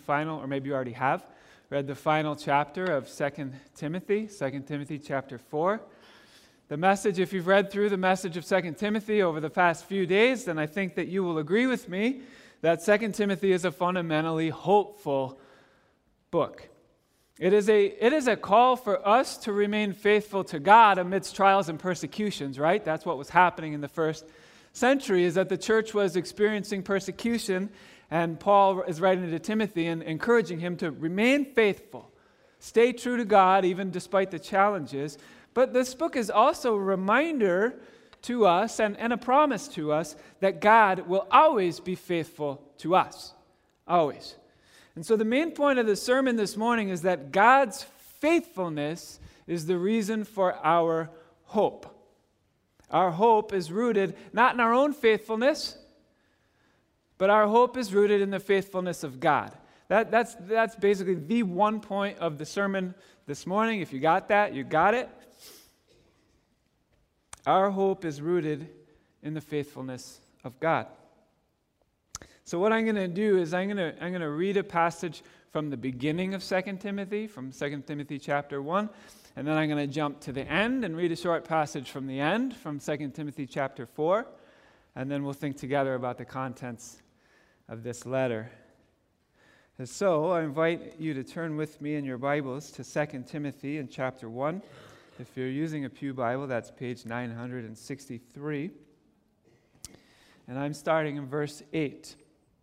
final, or maybe you already have, read the final chapter of 2 Timothy chapter 4. The message, if you've read through the message of 2 Timothy over the past few days, then I think that you will agree with me that 2 Timothy is a fundamentally hopeful book. It is a call for us to remain faithful to God amidst trials and persecutions, right? That's what was happening in the first century, is that the church was experiencing persecution, and Paul is writing to Timothy and encouraging him to remain faithful, stay true to God even despite the challenges. But this book is also a reminder to us and a promise to us that God will always be faithful to us. Always. And so the main point of the sermon this morning is that God's faithfulness is the reason for our hope. Our hope is rooted not in our own faithfulness, but our hope is rooted in the faithfulness of God. That's basically the one point of the sermon this morning. If you got that, you got it. Our hope is rooted in the faithfulness of God. So what I'm going to do is I'm going to read a passage from the beginning of 2 Timothy, from 2 Timothy chapter 1, and then I'm going to jump to the end and read a short passage from the end, from 2 Timothy chapter 4, and then we'll think together about the contents of this letter. And so I invite you to turn with me in your Bibles to 2 Timothy in chapter 1. If you're using a Pew Bible, that's page 963. And I'm starting in verse 8.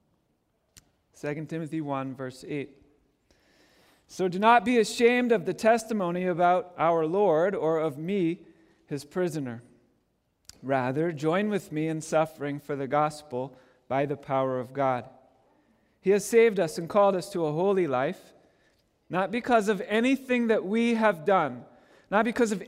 2 Timothy 1, verse 8. So do not be ashamed of the testimony about our Lord or of me, his prisoner. Rather, join with me in suffering for the gospel by the power of God. He has saved us and called us to a holy life, not because of anything that we have done, but because of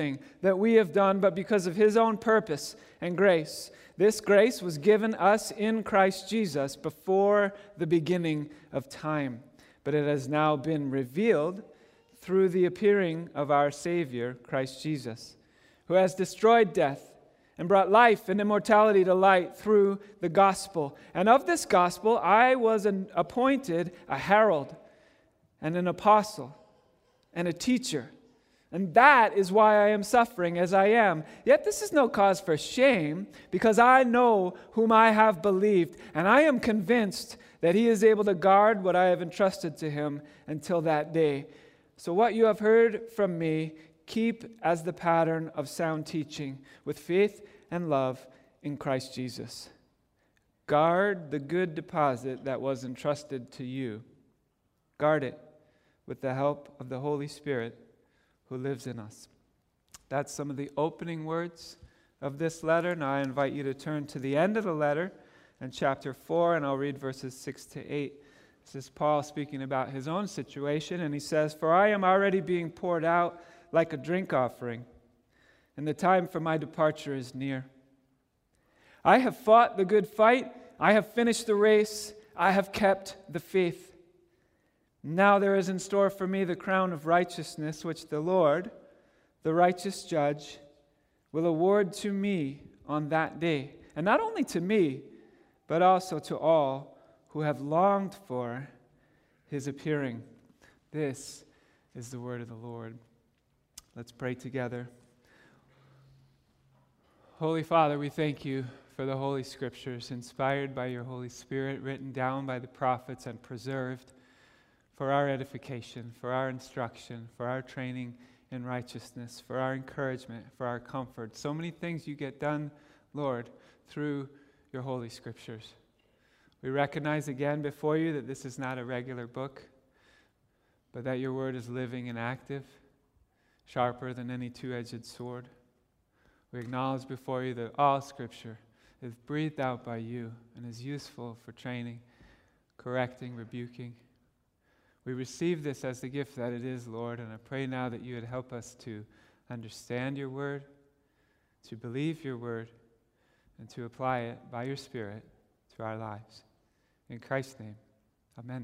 his own purpose and grace. This grace was given us in Christ Jesus before the beginning of time, but it has now been revealed through the appearing of our Savior, Christ Jesus, who has destroyed death and brought life and immortality to light through the gospel. And of this gospel I was appointed a herald and an apostle and a teacher. And that is why I am suffering as I am. Yet this is no cause for shame, because I know whom I have believed, and I am convinced that he is able to guard what I have entrusted to him until that day. So what you have heard from me, keep as the pattern of sound teaching, with faith and love in Christ Jesus. Guard the good deposit that was entrusted to you. Guard it with the help of the Holy Spirit who lives in us. That's some of the opening words of this letter. Now I invite you to turn to the end of the letter in chapter 4, and I'll read verses 6 to 8. This is Paul speaking about his own situation, and he says, "For I am already being poured out like a drink offering, and the time for my departure is near. I have fought the good fight, I have finished the race, I have kept the faith. Now there is in store for me the crown of righteousness, which the Lord, the righteous judge, will award to me on that day. And not only to me, but also to all who have longed for his appearing." This is the word of the Lord. Let's pray together. Holy Father, we thank you for the Holy Scriptures, inspired by your Holy Spirit, written down by the prophets and preserved for our edification, for our instruction, for our training in righteousness, for our encouragement, for our comfort. So many things you get done, Lord, through your Holy Scriptures. We recognize again before you that this is not a regular book, but that your word is living and active, sharper than any two-edged sword. We acknowledge before you that all Scripture is breathed out by you and is useful for training, correcting, rebuking. We receive this as the gift that it is, Lord, and I pray now that you would help us to understand your word, to believe your word, and to apply it by your Spirit to our lives. In Christ's name, amen.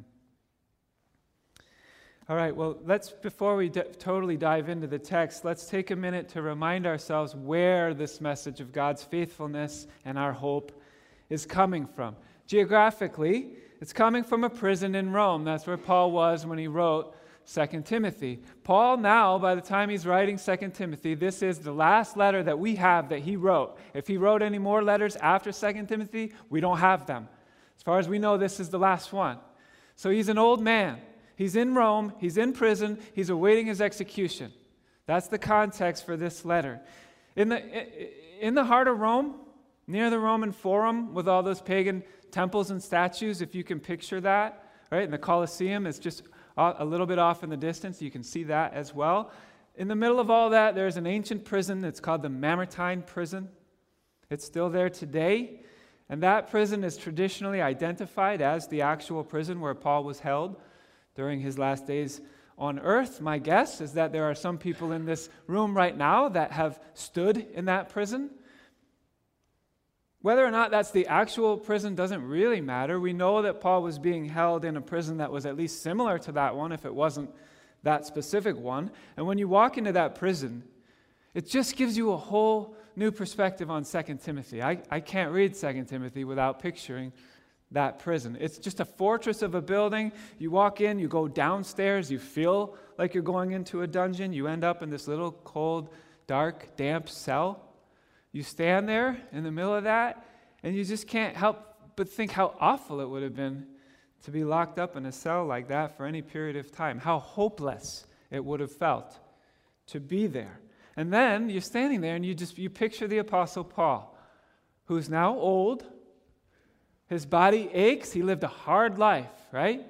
All right, well, before we totally dive into the text, let's take a minute to remind ourselves where this message of God's faithfulness and our hope is coming from. Geographically, It's coming from a prison in Rome. That's where Paul was when he wrote 2 Timothy. Paul now, by the time he's writing 2 Timothy, this is the last letter that we have that he wrote. If he wrote any more letters after 2 Timothy, we don't have them. As far as we know, this is the last one. So he's an old man. He's in Rome. He's in prison. He's awaiting his execution. That's the context for this letter. In the heart of Rome, near the Roman Forum, with all those pagan temples and statues, if you can picture that, right? And the Colosseum is just a little bit off in the distance. You can see that as well. In the middle of all that, there's an ancient prison. It's called the Mamertine prison. It's still there today. And that prison is traditionally identified as the actual prison where Paul was held during his last days on earth. My guess is that there are some people in this room right now that have stood in that prison. Whether or not that's the actual prison doesn't really matter. We know that Paul was being held in a prison that was at least similar to that one, if it wasn't that specific one. And when you walk into that prison, it just gives you a whole new perspective on 2 Timothy. I can't read 2 Timothy without picturing that prison. It's just a fortress of a building. You walk in, you go downstairs, you feel like you're going into a dungeon. You end up in this little cold, dark, damp cell. You stand there in the middle of that, and you just can't help but think how awful it would have been to be locked up in a cell like that for any period of time. How hopeless it would have felt to be there. And then you're standing there, and you picture the Apostle Paul, who's now old. His body aches. He lived a hard life, right?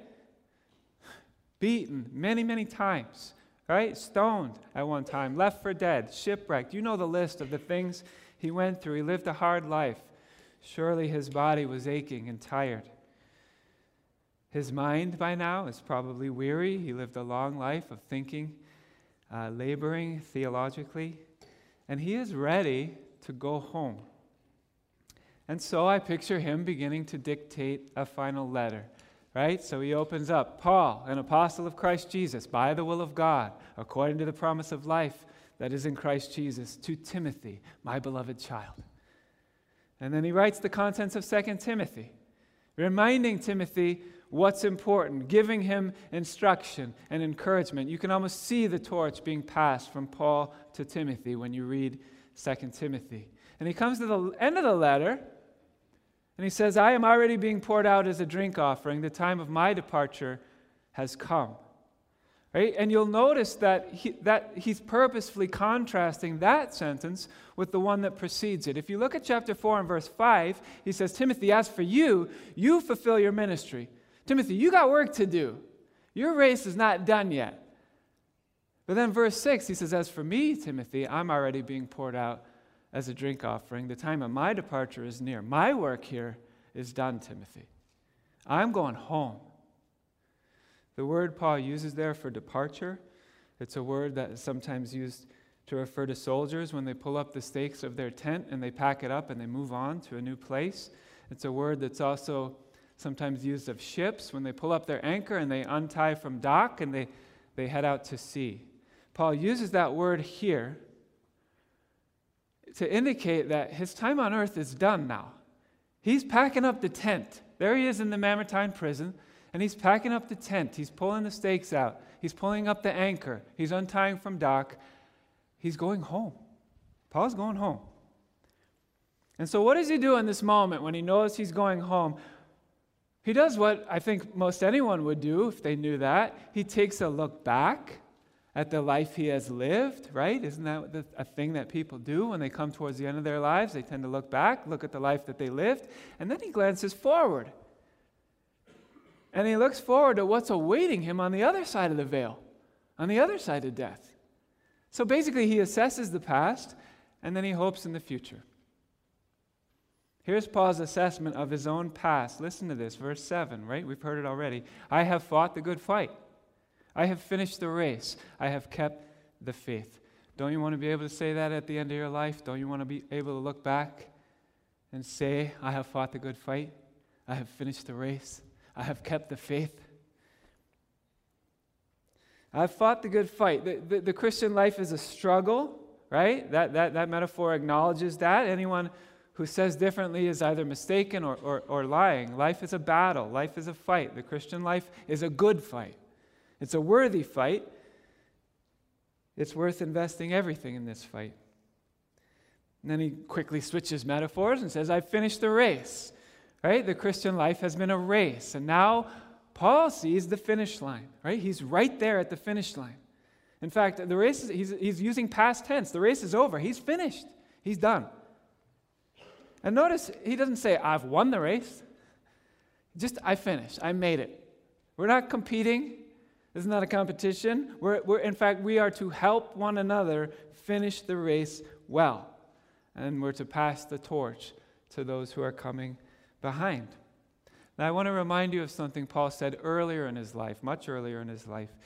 Beaten many, many times, right? Stoned at one time, left for dead, shipwrecked. You know the list of the things he went through. He lived a hard life. Surely his body was aching and tired. His mind by now is probably weary. He lived a long life of thinking, laboring theologically, and he is ready to go home. And so I picture him beginning to dictate a final letter, right? So he opens up, Paul, an apostle of Christ Jesus, by the will of God, according to the promise of life that is in Christ Jesus, to Timothy, my beloved child. And then he writes the contents of 2 Timothy, reminding Timothy what's important, giving him instruction and encouragement. You can almost see the torch being passed from Paul to Timothy when you read 2 Timothy. And he comes to the end of the letter, and he says, I am already being poured out as a drink offering. The time of my departure has come. Right? And you'll notice that he's purposefully contrasting that sentence with the one that precedes it. If you look at chapter 4 and verse 5, he says, Timothy, as for you, you fulfill your ministry. Timothy, you got work to do. Your race is not done yet. But then verse 6, he says, as for me, Timothy, I'm already being poured out as a drink offering. The time of my departure is near. My work here is done, Timothy. I'm going home. The word Paul uses there for departure, it's a word that is sometimes used to refer to soldiers when they pull up the stakes of their tent and they pack it up and they move on to a new place. It's a word that's also sometimes used of ships when they pull up their anchor and they untie from dock and they head out to sea. Paul uses that word here to indicate that his time on earth is done now. He's packing up the tent. There he is in the Mamertine prison. And he's packing up the tent. He's pulling the stakes out. He's pulling up the anchor. He's untying from dock. He's going home. Paul's going home. And so what does he do in this moment when he knows he's going home? He does what I think most anyone would do if they knew that. He takes a look back at the life he has lived, right? Isn't that a thing that people do when they come towards the end of their lives? They tend to look back, look at the life that they lived, and then he glances forward. And he looks forward to what's awaiting him on the other side of the veil, on the other side of death. So basically, he assesses the past, and then he hopes in the future. Here's Paul's assessment of his own past. Listen to this, verse 7, right? We've heard it already. I have fought the good fight. I have finished the race. I have kept the faith. Don't you want to be able to say that at the end of your life? Don't you want to be able to look back and say, I have fought the good fight. I have finished the race. I have kept the faith. I've fought the good fight. The Christian life is a struggle, right? That metaphor acknowledges that. Anyone who says differently is either mistaken or lying. Life is a battle. Life is a fight. The Christian life is a good fight. It's a worthy fight. It's worth investing everything in this fight. And then he quickly switches metaphors and says, I've finished the race. Right? The Christian life has been a race. And now Paul sees the finish line. Right? He's right there at the finish line. In fact, the race he's using past tense. The race is over. He's finished. He's done. And notice, he doesn't say, I've won the race. Just, I finished. I made it. We're not competing. This is not a competition. In fact, we are to help one another finish the race well. And we're to pass the torch to those who are coming behind. Now, I want to remind you of something Paul said earlier in his life, much earlier in his life.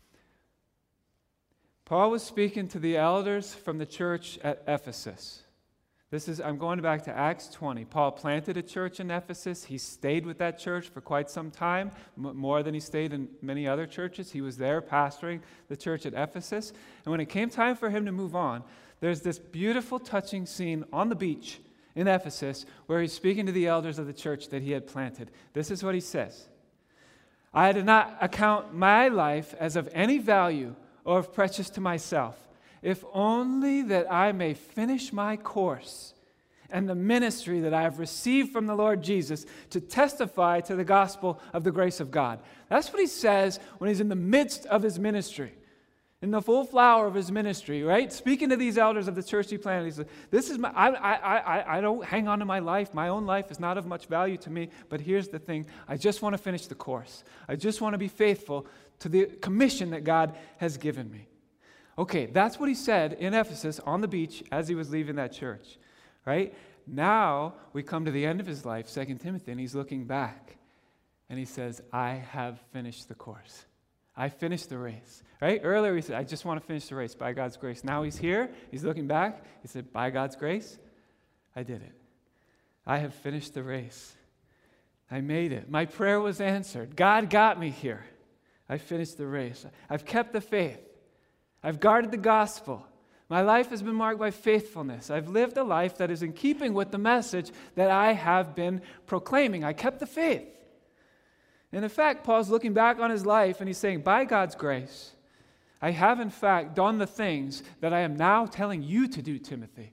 Paul was speaking to the elders from the church at Ephesus. I'm going back to Acts 20. Paul planted a church in Ephesus. He stayed with that church for quite some time, more than he stayed in many other churches. He was there pastoring the church at Ephesus. And when it came time for him to move on, there's this beautiful, touching scene on the beach in Ephesus where he's speaking to the elders of the church that he had planted. This is what he says. I did not account my life as of any value or of precious to myself, if only that I may finish my course and the ministry that I have received from the Lord Jesus to testify to the gospel of the grace of God. That's what he says when he's in the midst of his ministry, in the full flower of his ministry, right? Speaking to these elders of the church he planted, he says, "This is I don't hang on to my life. My own life is not of much value to me, but here's the thing. I just want to finish the course. I just want to be faithful to the commission that God has given me." Okay, that's what he said in Ephesus on the beach as he was leaving that church, right? Now we come to the end of his life, 2 Timothy, and he's looking back. And he says, I have finished the course. I finished the race, right? Earlier he said, I just want to finish the race by God's grace. Now he's here. He's looking back. He said, by God's grace, I did it. I have finished the race. I made it. My prayer was answered. God got me here. I finished the race. I've kept the faith. I've guarded the gospel. My life has been marked by faithfulness. I've lived a life that is in keeping with the message that I have been proclaiming. I kept the faith. And in fact, Paul's looking back on his life and he's saying, by God's grace, I have in fact done the things that I am now telling you to do, Timothy.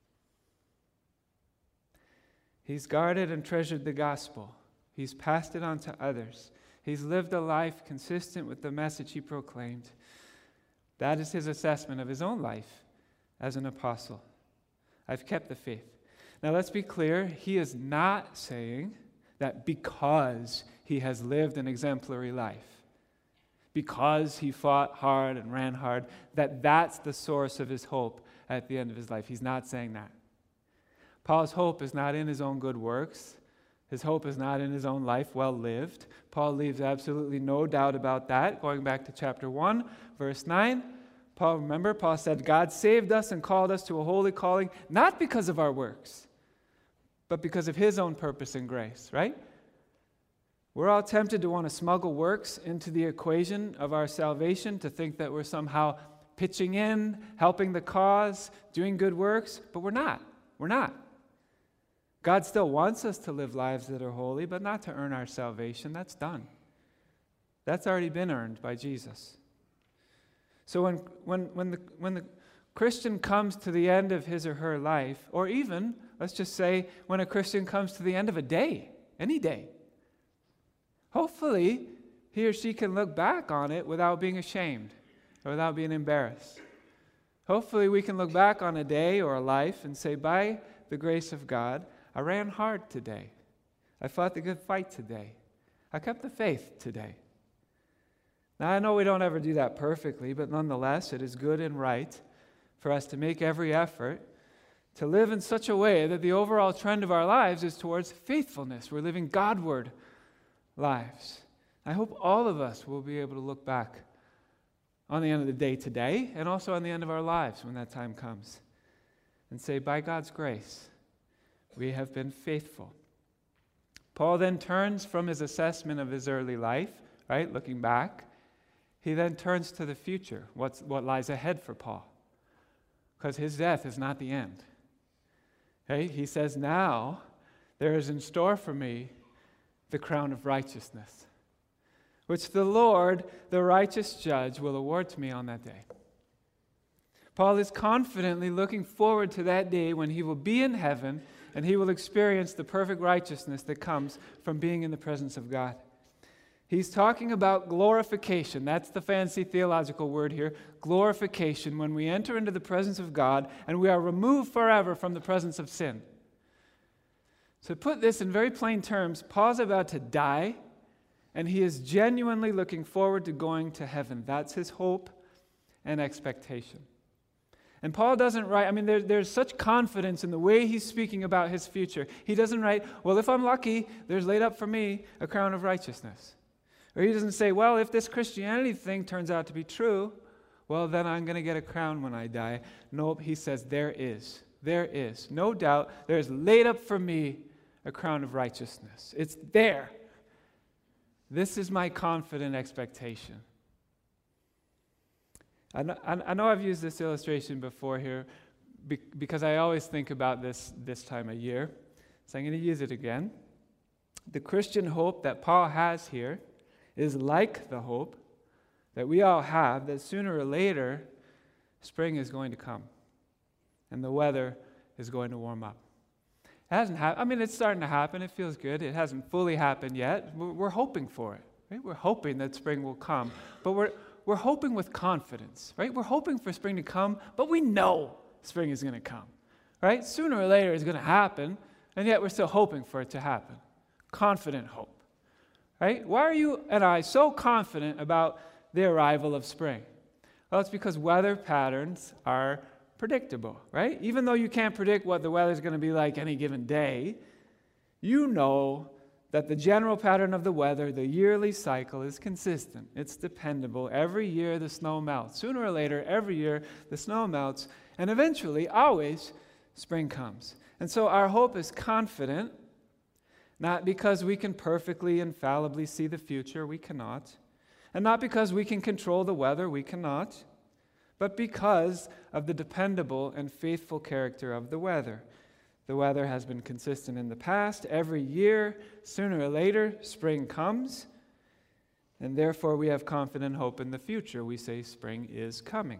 He's guarded and treasured the gospel. He's passed it on to others. He's lived a life consistent with the message he proclaimed. That is his assessment of his own life as an apostle. I've kept the faith. Now let's be clear, he is not saying that because he has lived an exemplary life, because he fought hard and ran hard, that's the source of his hope at the end of his life. He's not saying that. Paul's hope is not in his own good works. His hope is not in his own life well lived. Paul leaves absolutely no doubt about that. Going back to chapter 1, verse 9, Paul said, God saved us and called us to a holy calling, not because of our works, but because of his own purpose and grace, right? We're all tempted to want to smuggle works into the equation of our salvation, to think that we're somehow pitching in, helping the cause, doing good works, but we're not. We're not. God still wants us to live lives that are holy, but not to earn our salvation. That's done. That's already been earned by Jesus. So when the Christian comes to the end of his or her life, or even, let's just say, when a Christian comes to the end of a day, any day, hopefully he or she can look back on it without being ashamed or without being embarrassed. Hopefully we can look back on a day or a life and say, by the grace of God, I ran hard today. I fought the good fight today. I kept the faith today. Now, I know we don't ever do that perfectly, but nonetheless, it is good and right for us to make every effort to live in such a way that the overall trend of our lives is towards faithfulness. We're living Godward lives. I hope all of us will be able to look back on the end of the day today and also on the end of our lives when that time comes and say, by God's grace, we have been faithful. Paul then turns from his assessment of his early life, right, looking back. He then turns to the future, what lies ahead for Paul. Because his death is not the end. Okay? He says, now there is in store for me the crown of righteousness, which the Lord, the righteous judge, will award to me on that day. Paul is confidently looking forward to that day when he will be in heaven and he will experience the perfect righteousness that comes from being in the presence of God. He's talking about glorification. That's the fancy theological word here. Glorification, when we enter into the presence of God and we are removed forever from the presence of sin. So to put this in very plain terms, Paul's about to die, and he is genuinely looking forward to going to heaven. That's his hope and expectation. And Paul doesn't write, there's such confidence in the way he's speaking about his future. He doesn't write, well, if I'm lucky, there's laid up for me a crown of righteousness. Or he doesn't say, well, if this Christianity thing turns out to be true, well, then I'm going to get a crown when I die. Nope, he says, there is, no doubt, there's laid up for me a crown of righteousness. It's there. This is my confident expectation. I know I've used this illustration before here because I always think about this time of year. So I'm going to use it again. The Christian hope that Paul has here is like the hope that we all have that sooner or later spring is going to come and the weather is going to warm up. It hasn't happened. It's starting to happen. It feels good. It hasn't fully happened yet. We're hoping for it. Right? We're hoping that spring will come. But we're hoping with confidence. Right? We're hoping for spring to come, but we know spring is going to come. Right? Sooner or later it's going to happen, and yet we're still hoping for it to happen. Confident hope. Right? Why are you and I so confident about the arrival of spring? Well, it's because weather patterns are predictable, right? Even though you can't predict what the weather's going to be like any given day, you know that the general pattern of the weather, the yearly cycle, is consistent. It's dependable. Every year the snow melts. Sooner or later, every year the snow melts, and eventually, always, spring comes. And so our hope is confident, not because we can perfectly, infallibly see the future, we cannot, and not because we can control the weather, we cannot, but because of the dependable and faithful character of the weather. The weather has been consistent in the past. Every year, sooner or later, spring comes, and therefore we have confident hope in the future. We say spring is coming.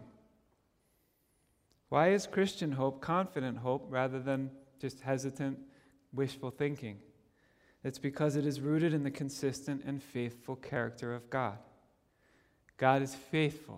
Why is Christian hope confident hope rather than just hesitant, wishful thinking? It's because it is rooted in the consistent and faithful character of God. God is faithful.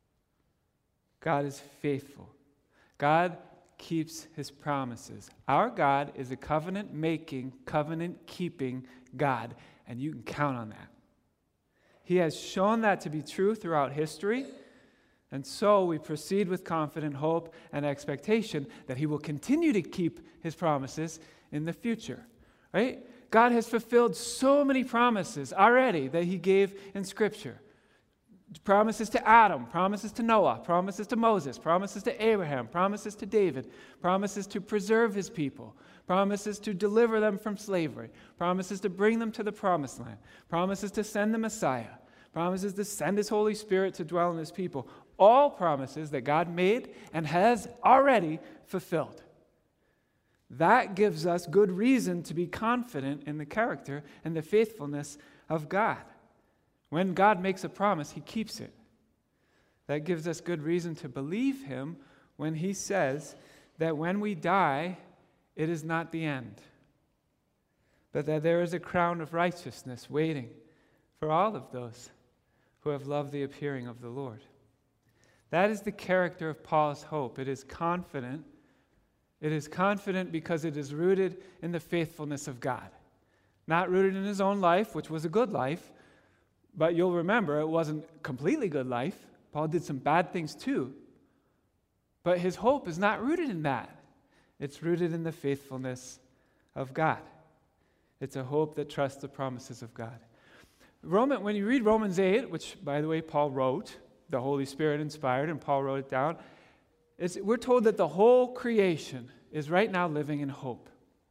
God is faithful. God keeps his promises. Our God is a covenant-making, covenant-keeping God, and you can count on that. He has shown that to be true throughout history, and so we proceed with confident hope and expectation that he will continue to keep his promises in the future. Right? God has fulfilled so many promises already that he gave in Scripture. Promises to Adam, promises to Noah, promises to Moses, promises to Abraham, promises to David, promises to preserve his people, promises to deliver them from slavery, promises to bring them to the promised land, promises to send the Messiah, promises to send his Holy Spirit to dwell in his people. All promises that God made and has already fulfilled. That gives us good reason to be confident in the character and the faithfulness of God. When God makes a promise, he keeps it. That gives us good reason to believe him when he says that when we die, it is not the end, but that there is a crown of righteousness waiting for all of those who have loved the appearing of the Lord. That is the character of Paul's hope. It is confident. It is confident because it is rooted in the faithfulness of God. Not rooted in his own life, which was a good life, but you'll remember it wasn't a completely good life. Paul did some bad things too. But his hope is not rooted in that. It's rooted in the faithfulness of God. It's a hope that trusts the promises of God. When you read Romans 8, which, by the way, Paul wrote, the Holy Spirit inspired, and Paul wrote it down, we're told that the whole creation is right now living in hope,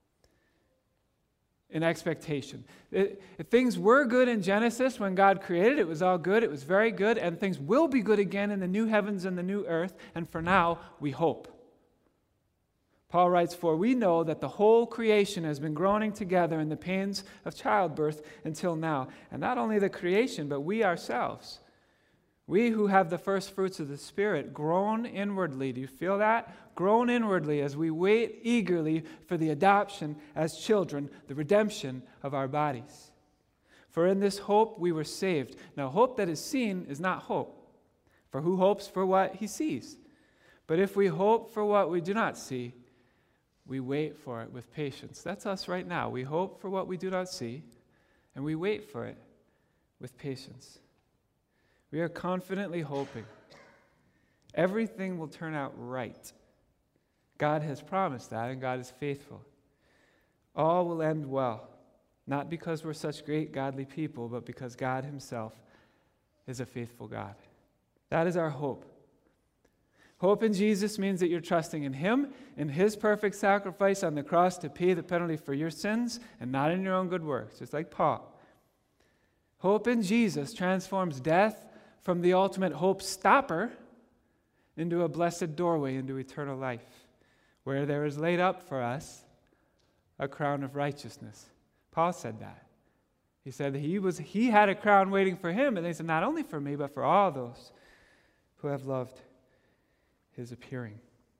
in expectation. Things were good in Genesis when God created. It was all good. It was very good. And things will be good again in the new heavens and the new earth. And for now, we hope. Paul writes, "For we know that the whole creation has been groaning together in the pains of childbirth until now." And not only the creation, but we ourselves. We who have the first fruits of the Spirit groan inwardly. Do you feel that? Groan inwardly as we wait eagerly for the adoption as children, the redemption of our bodies. For in this hope we were saved. Now, hope that is seen is not hope. For who hopes for what he sees? But if we hope for what we do not see, we wait for it with patience. That's us right now. We hope for what we do not see, and we wait for it with patience. We are confidently hoping everything will turn out right. God has promised that, and God is faithful. All will end well, not because we're such great godly people, but because God himself is a faithful God. That is our hope. Hope in Jesus means that you're trusting in him, in his perfect sacrifice on the cross to pay the penalty for your sins, and not in your own good works, just like Paul. Hope in Jesus transforms death from the ultimate hope stopper into a blessed doorway into eternal life, where there is laid up for us a crown of righteousness. Paul said that. He said that he had a crown waiting for him, and he said, not only for me, but for all those who have loved his appearing.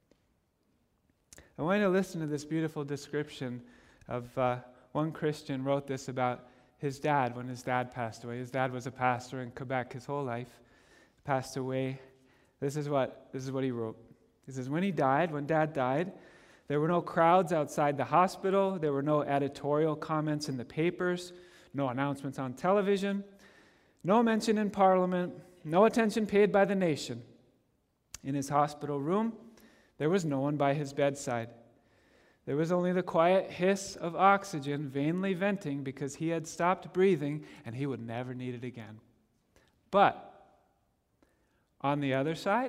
I want you to listen to this beautiful description of one Christian wrote this about his dad when his dad passed away. His dad was a pastor in Quebec his whole life, passed away. This is what he wrote. He says, when Dad died, there were no crowds outside the hospital. There were no editorial comments in the papers, no announcements on television, no mention in Parliament, no attention paid by the nation. In his hospital room, there was no one by his bedside. There was only the quiet hiss of oxygen vainly venting because he had stopped breathing and he would never need it again. But on the other side,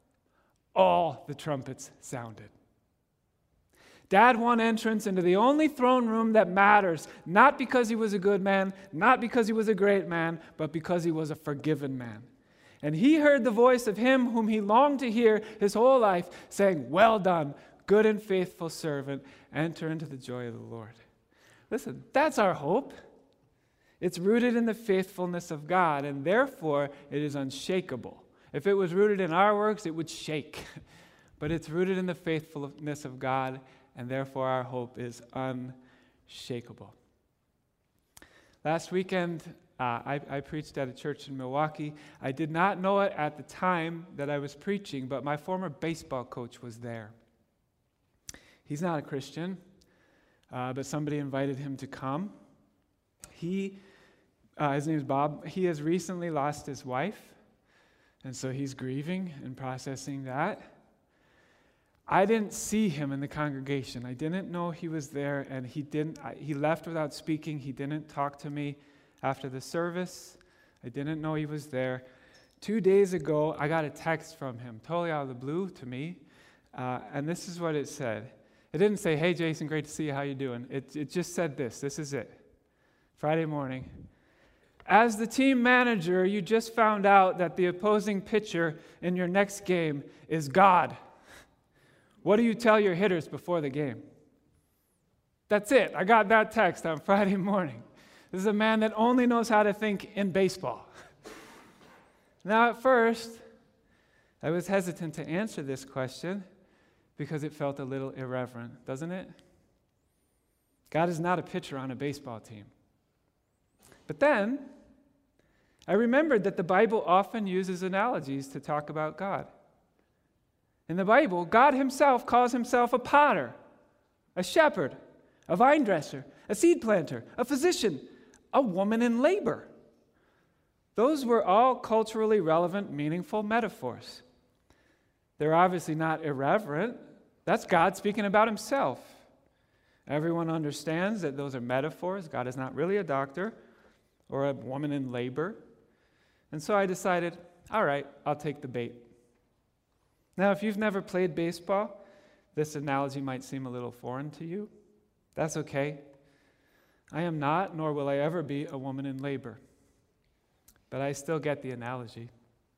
all the trumpets sounded. Dad won entrance into the only throne room that matters, not because he was a good man, not because he was a great man, but because he was a forgiven man. And he heard the voice of him whom he longed to hear his whole life, saying, "Well done, good and faithful servant, enter into the joy of the Lord." Listen, that's our hope. It's rooted in the faithfulness of God, and therefore it is unshakable. If it was rooted in our works, it would shake. But it's rooted in the faithfulness of God, and therefore our hope is unshakable. Last weekend, I preached at a church in Milwaukee. I did not know it at the time that I was preaching, but my former baseball coach was there. He's not a Christian, but somebody invited him to come. His name is Bob. He has recently lost his wife, and so he's grieving and processing that. I didn't see him in the congregation. I didn't know he was there, and he left without speaking. He didn't talk to me after the service. I didn't know he was there. 2 days ago, I got a text from him, totally out of the blue to me, and this is what it said. It didn't say, "Hey, Jason, great to see you. How you doing?" It just said this. This is it. Friday morning. "As the team manager, you just found out that the opposing pitcher in your next game is God. What do you tell your hitters before the game?" That's it. I got that text on Friday morning. This is a man that only knows how to think in baseball. Now, at first, I was hesitant to answer this question because it felt a little irreverent, doesn't it? God is not a pitcher on a baseball team. But then, I remembered that the Bible often uses analogies to talk about God. In the Bible, God himself calls himself a potter, a shepherd, a vine dresser, a seed planter, a physician, a woman in labor. Those were all culturally relevant, meaningful metaphors. They're obviously not irreverent. That's God speaking about himself. Everyone understands that those are metaphors. God is not really a doctor or a woman in labor. And so I decided, all right, I'll take the bait. Now, if you've never played baseball, this analogy might seem a little foreign to you. That's okay. I am not, nor will I ever be, a woman in labor. But I still get the analogy.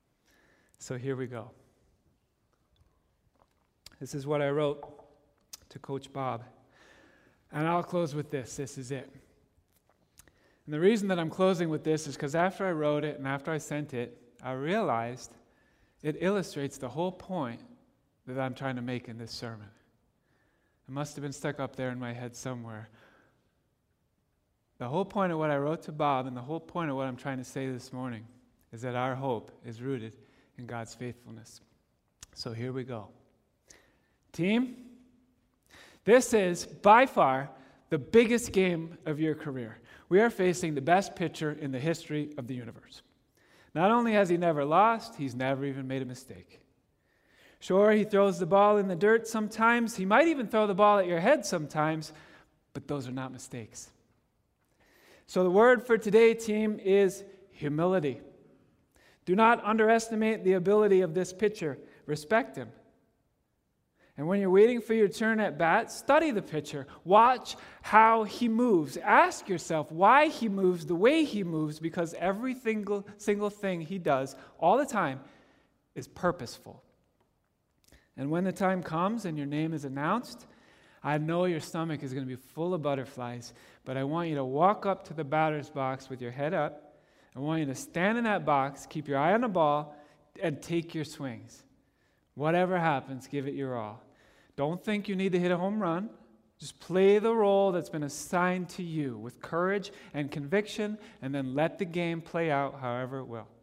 So here we go. This is what I wrote to Coach Bob. And I'll close with this. This is it. And the reason that I'm closing with this is because after I wrote it and after I sent it, I realized it illustrates the whole point that I'm trying to make in this sermon. It must have been stuck up there in my head somewhere. The whole point of what I wrote to Bob and the whole point of what I'm trying to say this morning is that our hope is rooted in God's faithfulness. So here we go. Team, this is by far the biggest game of your career. We are facing the best pitcher in the history of the universe. Not only has he never lost, he's never even made a mistake. Sure, he throws the ball in the dirt sometimes. He might even throw the ball at your head sometimes, but those are not mistakes. So the word for today, team, is humility. Do not underestimate the ability of this pitcher. Respect him. And when you're waiting for your turn at bat, study the pitcher. Watch how he moves. Ask yourself why he moves the way he moves, because every single thing he does all the time is purposeful. And when the time comes and your name is announced, I know your stomach is going to be full of butterflies, but I want you to walk up to the batter's box with your head up. I want you to stand in that box, keep your eye on the ball, and take your swings. Whatever happens, give it your all. Don't think you need to hit a home run. Just play the role that's been assigned to you with courage and conviction, and then let the game play out however it will.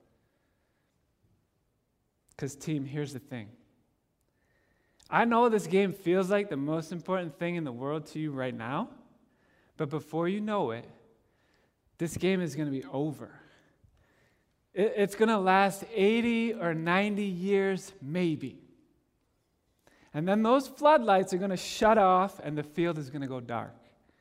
Because, team, here's the thing. I know this game feels like the most important thing in the world to you right now, but before you know it, this game is going to be over. It's going to last 80 or 90 years, maybe. And then those floodlights are going to shut off and the field is going to go dark.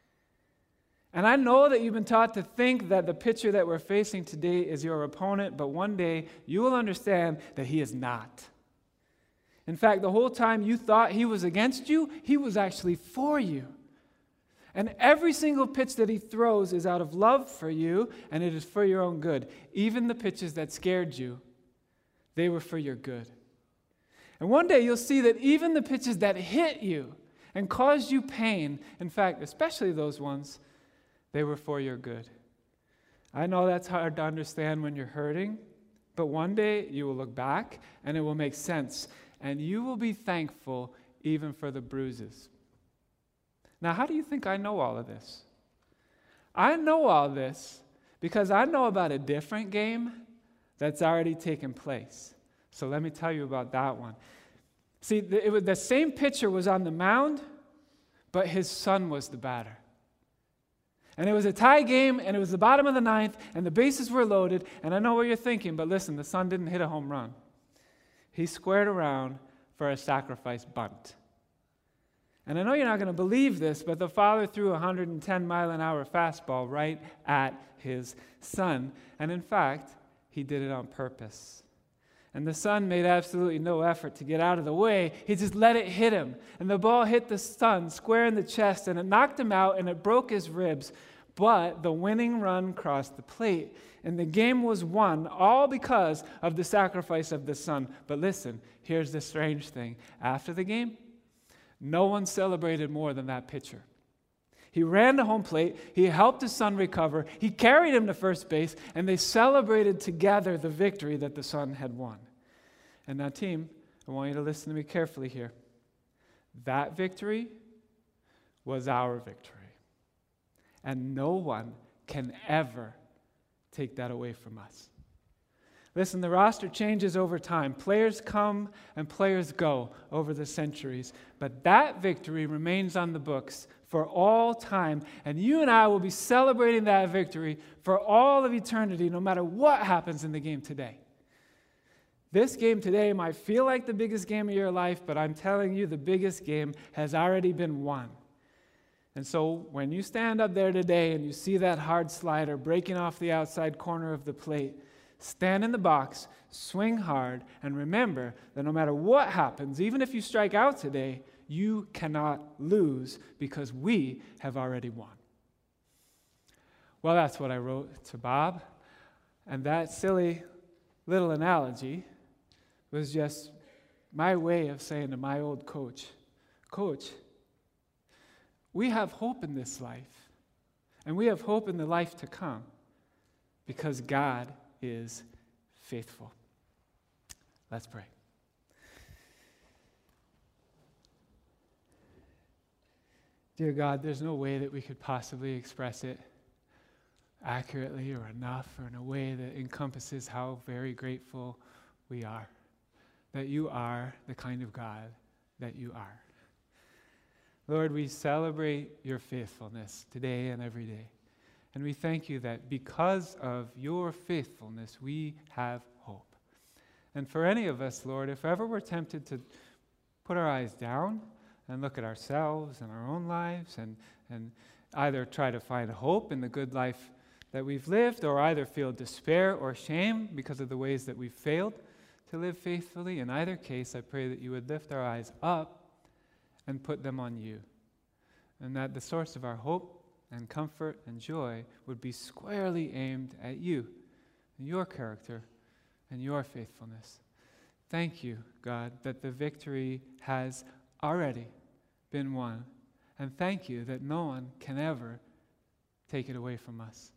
And I know that you've been taught to think that the pitcher that we're facing today is your opponent, but one day you will understand that he is not. In fact, the whole time you thought he was against you, he was actually for you. And every single pitch that he throws is out of love for you, and it is for your own good. Even the pitches that scared you, they were for your good. And one day you'll see that even the pitches that hit you and caused you pain, in fact, especially those ones, they were for your good. I know that's hard to understand when you're hurting, but one day you will look back and it will make sense, and you will be thankful even for the bruises. Now, how do you think I know all of this? I know all this because I know about a different game that's already taken place. So let me tell you about that one. See, the same pitcher was on the mound, but his son was the batter. And it was a tie game, and it was the bottom of the ninth, and the bases were loaded, and I know what you're thinking, but listen, the son didn't hit a home run. He squared around for a sacrifice bunt. And I know you're not going to believe this, but the father threw a 110-mile-an-hour fastball right at his son. And in fact, he did it on purpose. And the son made absolutely no effort to get out of the way. He just let it hit him. And the ball hit the son square in the chest, and it knocked him out, and it broke his ribs. But the winning run crossed the plate, and the game was won, all because of the sacrifice of the son. But listen, here's the strange thing. After the game, no one celebrated more than that pitcher. He ran to home plate, he helped his son recover, he carried him to first base, and they celebrated together the victory that the son had won. And now, team, I want you to listen to me carefully here. That victory was our victory. And no one can ever take that away from us. Listen, the roster changes over time. Players come and players go over the centuries. But that victory remains on the books for all time. And you and I will be celebrating that victory for all of eternity, no matter what happens in the game today. This game today might feel like the biggest game of your life, but I'm telling you, the biggest game has already been won. And so when you stand up there today and you see that hard slider breaking off the outside corner of the plate, stand in the box, swing hard, and remember that no matter what happens, even if you strike out today, you cannot lose because we have already won. Well, that's what I wrote to Bob. And that silly little analogy was just my way of saying to my old coach, Coach, We have hope in this life, and we have hope in the life to come because God is faithful. Let's pray. Dear God, there's no way that we could possibly express it accurately or enough or in a way that encompasses how very grateful we are that you are the kind of God that you are. Lord, we celebrate your faithfulness today and every day. And we thank you that because of your faithfulness, we have hope. And for any of us, Lord, if ever we're tempted to put our eyes down and look at ourselves and our own lives and either try to find hope in the good life that we've lived or either feel despair or shame because of the ways that we've failed to live faithfully, in either case, I pray that you would lift our eyes up and put them on you, and that the source of our hope and comfort and joy would be squarely aimed at you, and your character, and your faithfulness. Thank you, God, that the victory has already been won, and thank you that no one can ever take it away from us.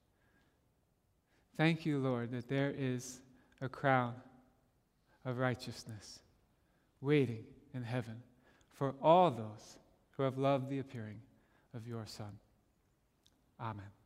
Thank you, Lord, that there is a crown of righteousness waiting in heaven for all those who have loved the appearing of your Son. Amen.